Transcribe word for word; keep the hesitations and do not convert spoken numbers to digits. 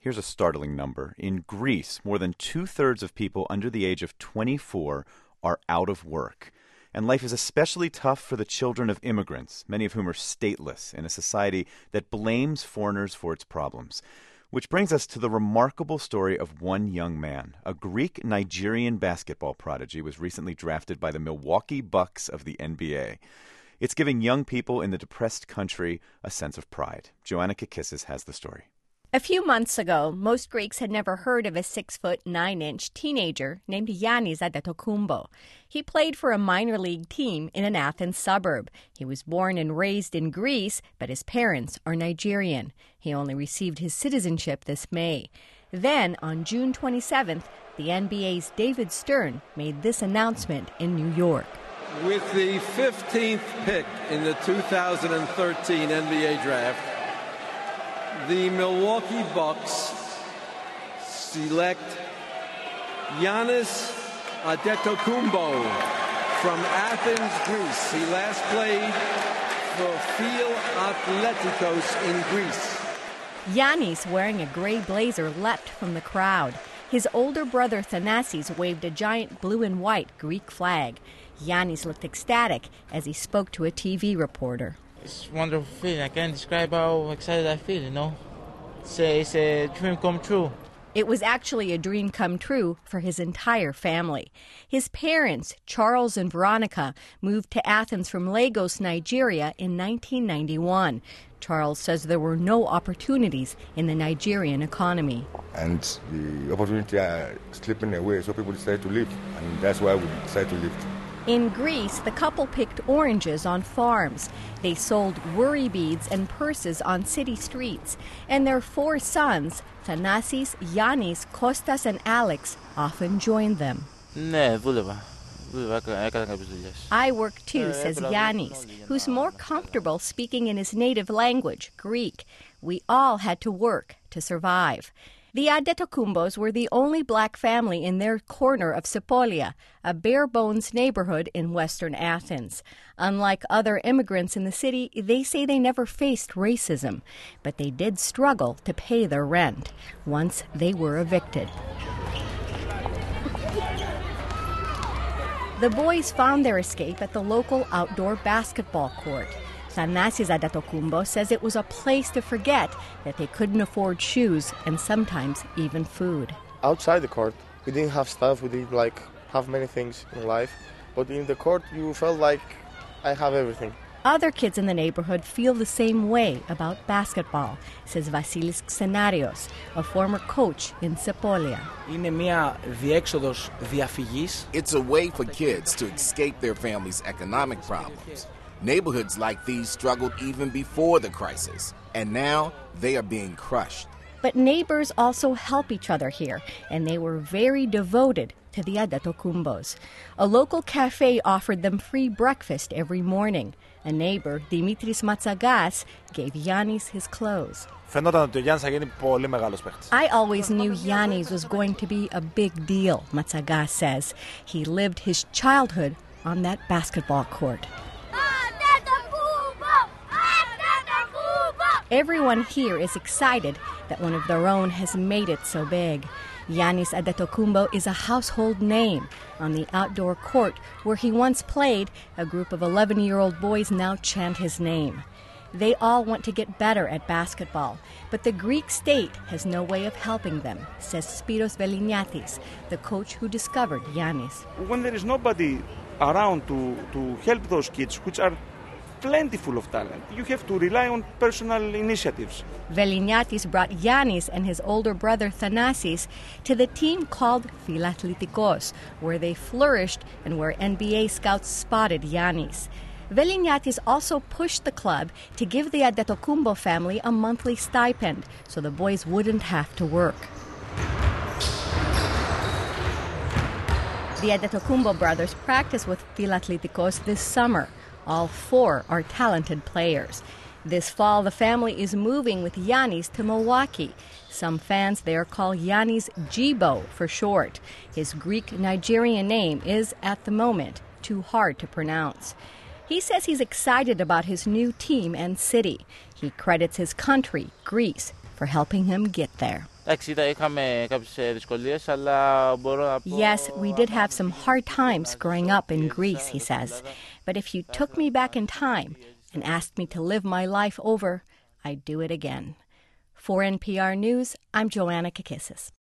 Here's a startling number. In Greece, more than two-thirds of people under the age of twenty-four are out of work. And life is especially tough for the children of immigrants, many of whom are stateless in a society that blames foreigners for its problems. Which brings us to the remarkable story of one young man. A Greek-Nigerian basketball prodigy was recently drafted by the Milwaukee Bucks of the N B A. It's giving young people in the depressed country a sense of pride. Joanna Kakissis has the story. A few months ago, most Greeks had never heard of a six-foot, nine-inch teenager named Yannis Adetokounmpo. He played for a minor league team in an Athens suburb. He was born and raised in Greece, but his parents are Nigerian. He only received his citizenship this May. Then, on June twenty-seventh, the N B A's David Stern made this announcement in New York. With the fifteenth pick in the two thousand thirteen N B A draft, the Milwaukee Bucks select Yannis Adetokounmpo from Athens, Greece. He last played for Phil Athleticos in Greece. Yannis, wearing a gray blazer, leapt from the crowd. His older brother Thanasis waved a giant blue and white Greek flag. Yannis looked ecstatic as he spoke to a T V reporter. It's a wonderful feeling. I can't describe how excited I feel, you know. It's a, it's a dream come true. It was actually a dream come true for his entire family. His parents, Charles and Veronica, moved to Athens from Lagos, Nigeria in nineteen ninety-one. Charles says there were no opportunities in the Nigerian economy. And the opportunity are slipping away, so people decide to leave. And that's why we decided to leave. In Greece, the couple picked oranges on farms. They sold worry beads and purses on city streets. And their four sons, Thanasis, Yannis, Kostas, and Alex, often joined them. Ναι, δούλευα. I work too, says Yannis, who's more comfortable speaking in his native language, Greek. We all had to work to survive. The Adetokounmpos were the only black family in their corner of Sepolia, a bare-bones neighborhood in western Athens. Unlike other immigrants in the city, they say they never faced racism, but they did struggle to pay their rent once they were evicted. The boys found their escape at the local outdoor basketball court. Thanasis Adetokounmpo says it was a place to forget that they couldn't afford shoes and sometimes even food. Outside the court, we didn't have stuff, we didn't like have many things in life, but in the court you felt like I have everything. Other kids in the neighborhood feel the same way about basketball, says Vasilis Xenarios, a former coach in Sepolia. It's a way for kids to escape their families' economic problems. Neighborhoods like these struggled even before the crisis, and now they are being crushed. But neighbors also help each other here, and they were very devoted to the Adetokounmpos. A local cafe offered them free breakfast every morning. A neighbor, Dimitris Matsagas, gave Yannis his clothes. I always knew Yannis was going to be a big deal, Matsagas says. He lived his childhood on that basketball court. Everyone here is excited that one of their own has made it so big. Yannis Adetokounmpo is a household name. On the outdoor court where he once played, a group of eleven-year-old boys now chant his name. They all want to get better at basketball, but the Greek state has no way of helping them, says Spiros Veliniatis, the coach who discovered Yannis. When there is nobody around to, to help those kids, which are plentiful of talent, you have to rely on personal initiatives. Veliniatis brought Yannis and his older brother Thanasis to the team called Philathletikos, where they flourished and where N B A scouts spotted Yannis. Veliniatis also pushed the club to give the Adetokounmpo family a monthly stipend so the boys wouldn't have to work. The Adetokounmpo brothers practice with Philathletikos this summer. All four are talented players. This fall, the family is moving with Yannis to Milwaukee. Some fans there call Yannis Jibo for short. His Greek-Nigerian name is, at the moment, too hard to pronounce. He says he's excited about his new team and city. He credits his country, Greece, for helping him get there. Yes, we did have some hard times growing up in Greece, he says. But if you took me back in time and asked me to live my life over, I'd do it again. For N P R News, I'm Joanna Kakissis.